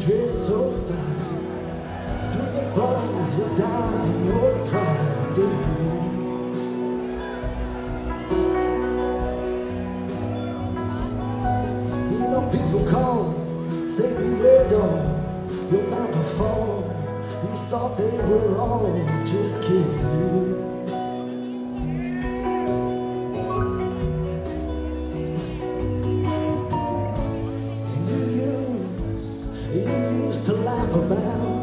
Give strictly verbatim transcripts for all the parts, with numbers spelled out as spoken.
dress so fine. Through the bars of dime in your pride, didn't you? You know people call, say beware dog, you're bound to fall. You thought they were all just kidding you. And you used, you used to laugh about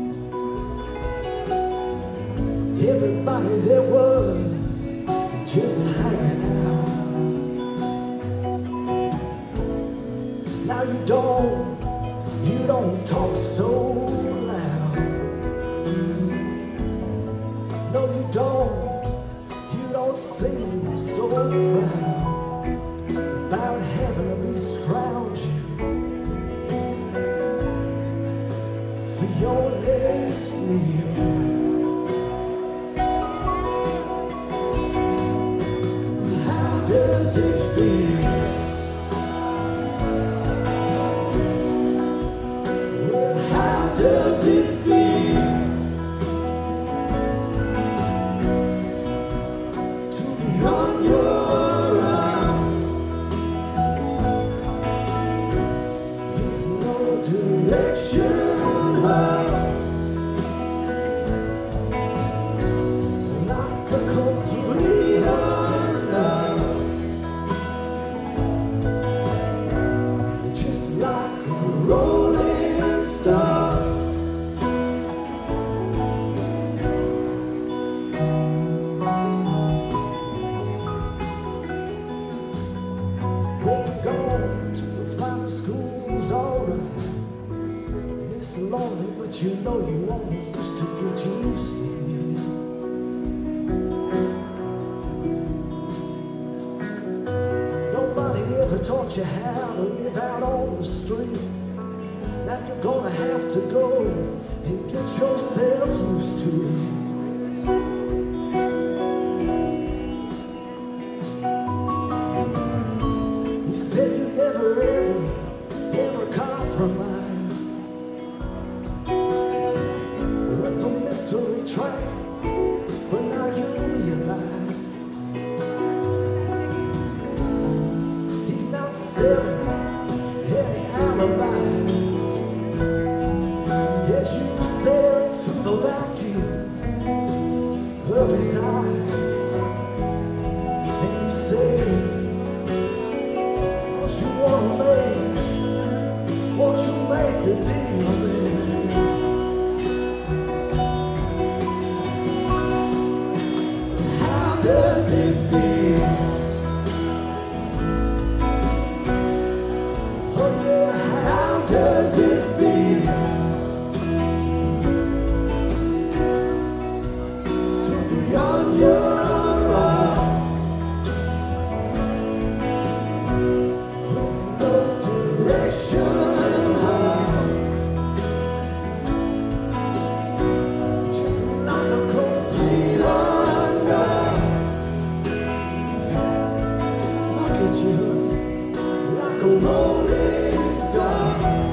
everybody there was just hanging out. Now you don't, you don't talk so loud. No, you don't, you don't seem so proud about having to be scrounging for your next meal. Does it feel? Well, how does it feel to be on your own with no direction home, like a complete unknown? Like a rolling stone. Well, you're gone to the final school's alright. It's lonely, but you know you only used to get used to it. Nobody ever taught you how to live out on the street. Now you're gonna have to go and get yourself used to it. You said you never ever, ever compromise with the mystery train, but now you realize he's not selling any alibis. As you stare into the vacuum of his eyes, and you say, won't you wanna make, won't you make a deal, baby? How does it feel? Oh yeah, how does it feel to be on your own with no direction home, just like a complete unknown? Look at you, like a rolling stone.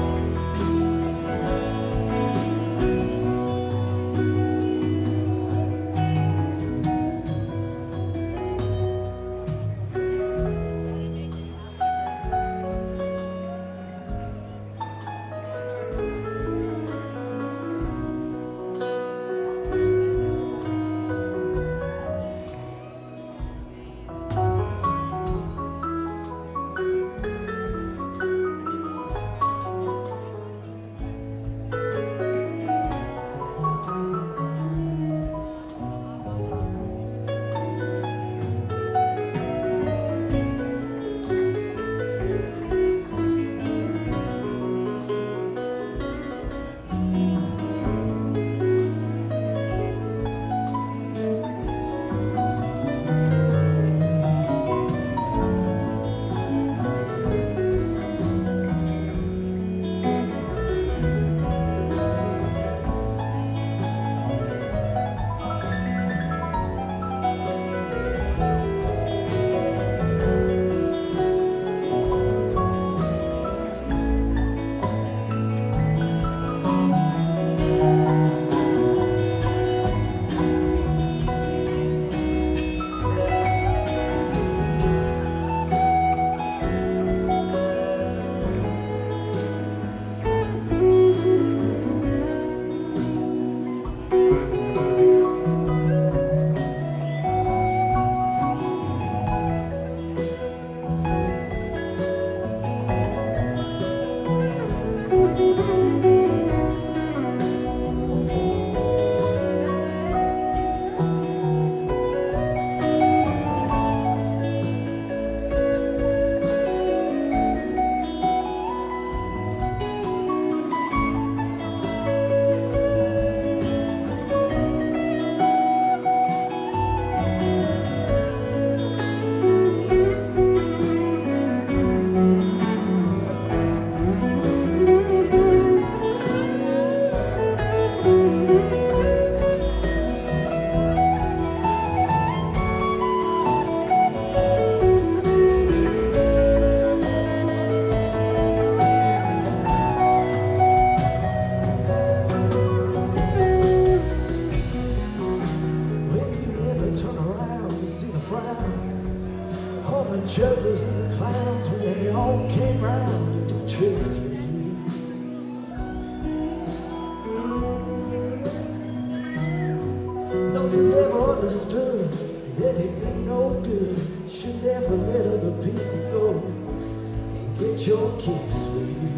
that it ain't no good. Should never let other people go and get your kicks for you.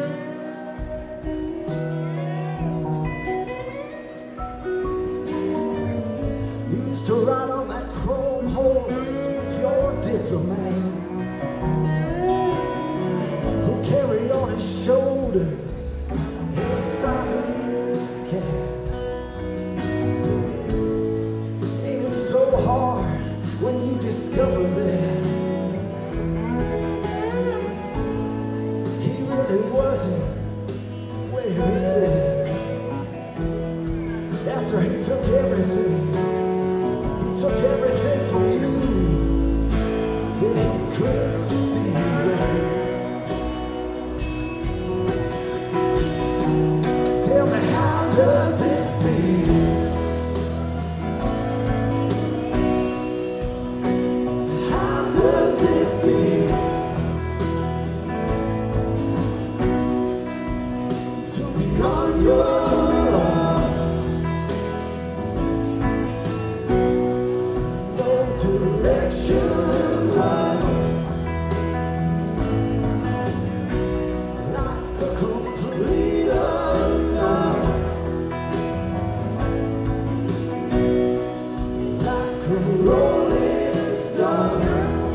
You used to ride on that chrome horse with your diplomat, who carried on his shoulders a Siamese cat. Ain't it so hard when you discover that he really wasn't where it said? After he took everything, he took everything from you that he could steal. Tell me, how does it feel? How does it feel to be on your own? No direction home, like a complete unknown, like a rolling stone.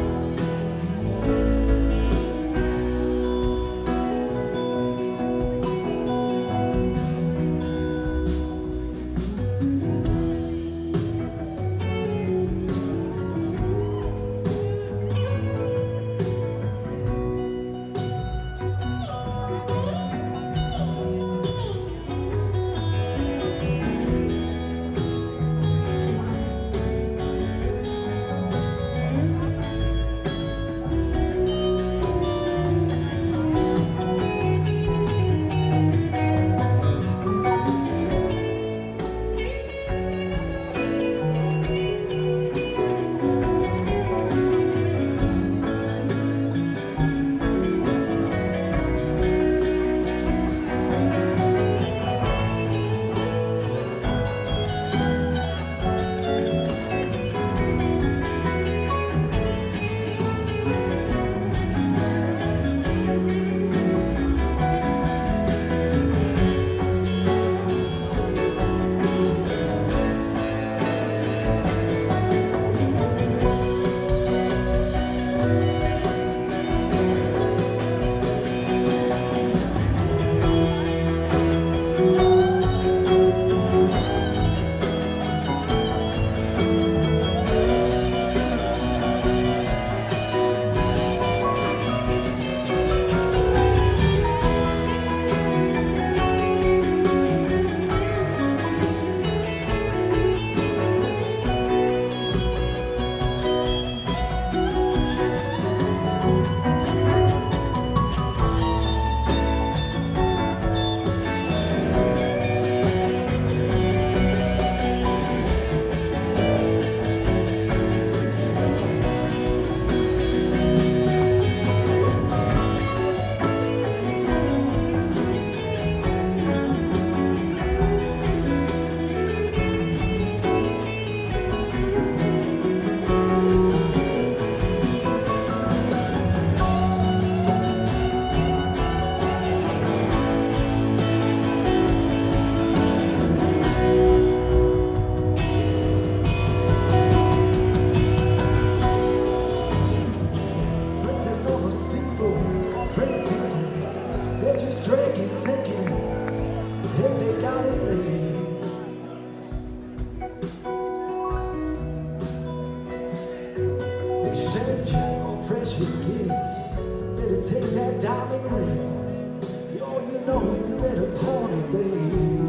Precious gifts, better take that diamond ring. Yo, you know you better pawn it, babe.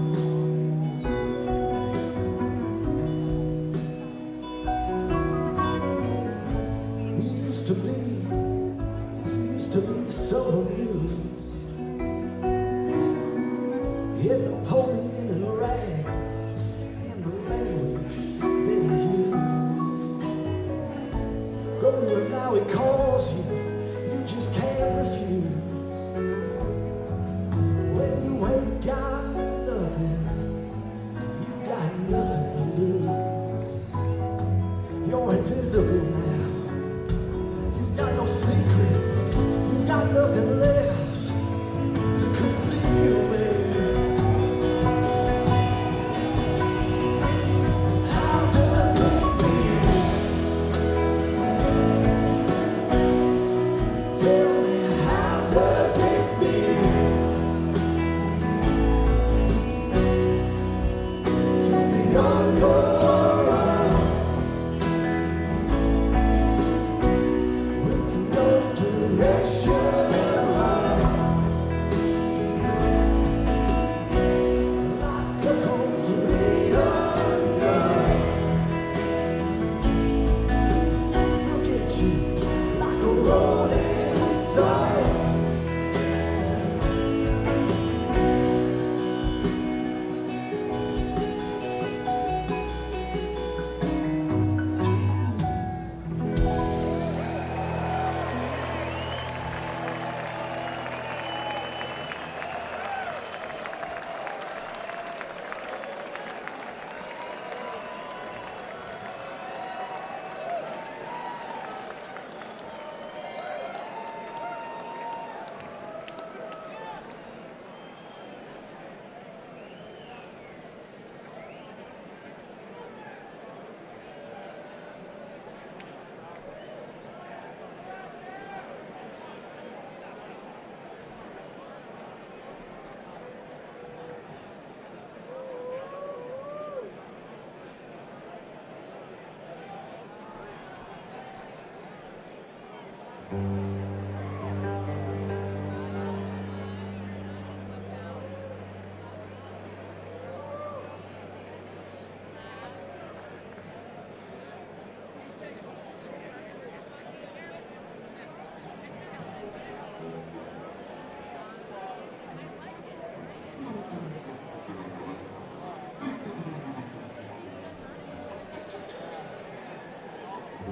You used to be, you used to be so amused. Hit Napoleon in rags, in the language that he used. Go to him now, he calls you, you just can't refuse. When you ain't got nothing, you got nothing to lose. Thank